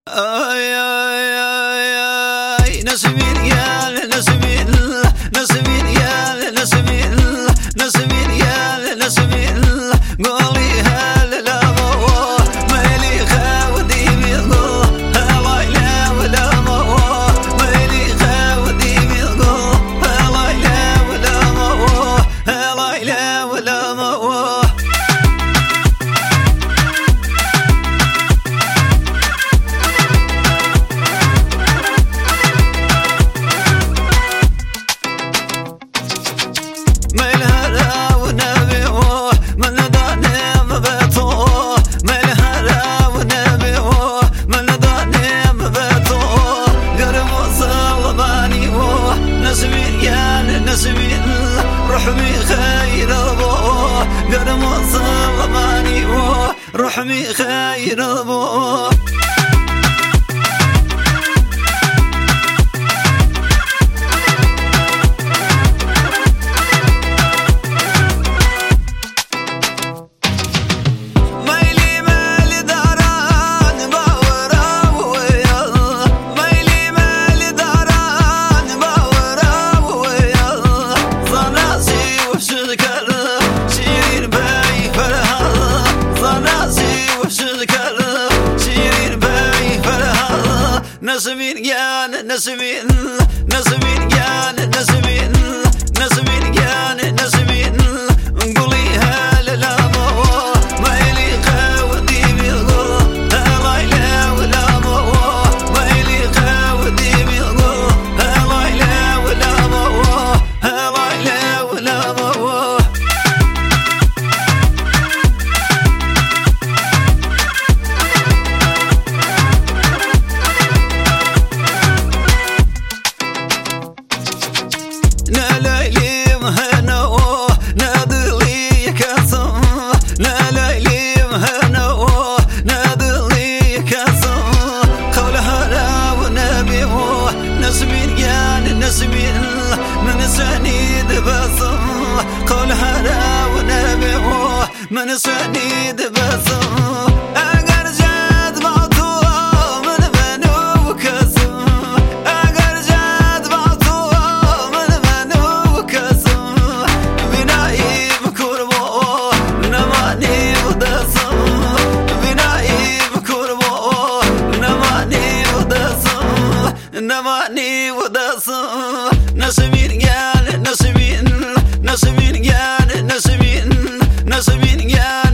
آی آی آی آی نسمین یال نسمین نسمین یال نسمین نسمین یال نسمین قولي هلا مو مالي خاودي بيقو هلا لا ولا مو مالي خاودي بيقو هلا لا ولا مو هلا لا ولا مو رحمي خير ابوه قرم صلباني رحمي خير ابوه نسمين يان نسمين نسمين يان نسمين نسمين يان نسمين نقولي هلا لا مو ما يلي خاودي بيقو هلا لا ولا مو ما يلي خاودي بيقو هلا لا ولا مو هلا لا ولا مو نسمين من سنيد بصم قول هلا ونبيه من سنيد بصم اگر جد بعطو من منو كسم اگر جد بعطو من منو كسم بناي بكربو نماني ودسم بناي بكربو نماني ودسم نماني ودسم نسمين يال نسمين نسمين يال نسمين نسمين يال